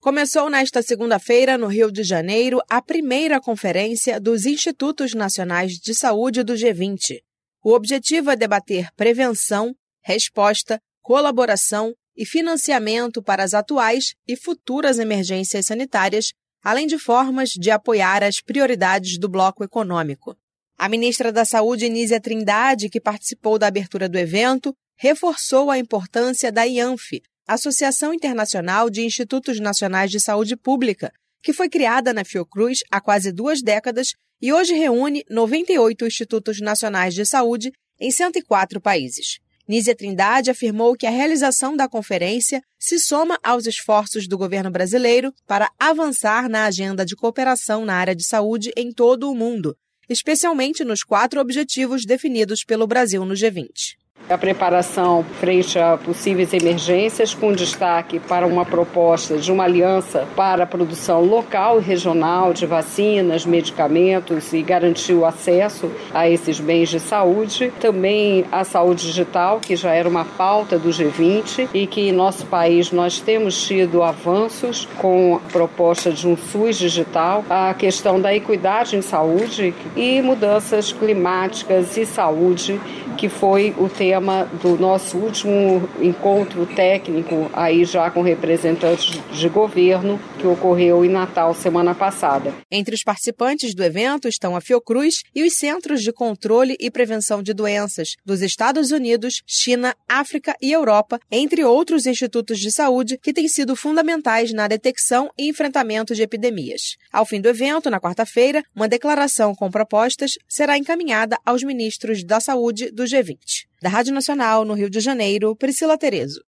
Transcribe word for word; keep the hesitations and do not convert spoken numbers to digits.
Começou nesta segunda-feira, no Rio de Janeiro, a primeira conferência dos Institutos Nacionais de Saúde do G vinte. O objetivo é debater prevenção, resposta, colaboração e financiamento para as atuais e futuras emergências sanitárias, além de formas de apoiar as prioridades do bloco econômico. A ministra da Saúde, Nízia Trindade, que participou da abertura do evento, reforçou a importância da I A N F, Associação Internacional de Institutos Nacionais de Saúde Pública, que foi criada na Fiocruz há quase duas décadas e hoje reúne noventa e oito institutos nacionais de saúde em cento e quatro países. Nízia Trindade afirmou que a realização da conferência se soma aos esforços do governo brasileiro para avançar na agenda de cooperação na área de saúde em todo o mundo, especialmente nos quatro objetivos definidos pelo Brasil no G vinte. A preparação frente a possíveis emergências, com destaque para uma proposta de uma aliança para a produção local e regional de vacinas, medicamentos e garantir o acesso a esses bens de saúde. Também a saúde digital, que já era uma pauta do G vinte e que em nosso país nós temos tido avanços com a proposta de um SUS digital, a questão da equidade em saúde e mudanças climáticas e saúde, que foi o tema do nosso último encontro técnico, aí já com representantes de governo, que ocorreu em Natal semana passada. Entre os participantes do evento estão a Fiocruz e os Centros de Controle e Prevenção de Doenças dos Estados Unidos, China, África e Europa, entre outros institutos de saúde que têm sido fundamentais na detecção e enfrentamento de epidemias. Ao fim do evento, na quarta-feira, uma declaração com propostas será encaminhada aos ministros da Saúde do G vinte. Da Rádio Nacional, no Rio de Janeiro, Priscila Terezo.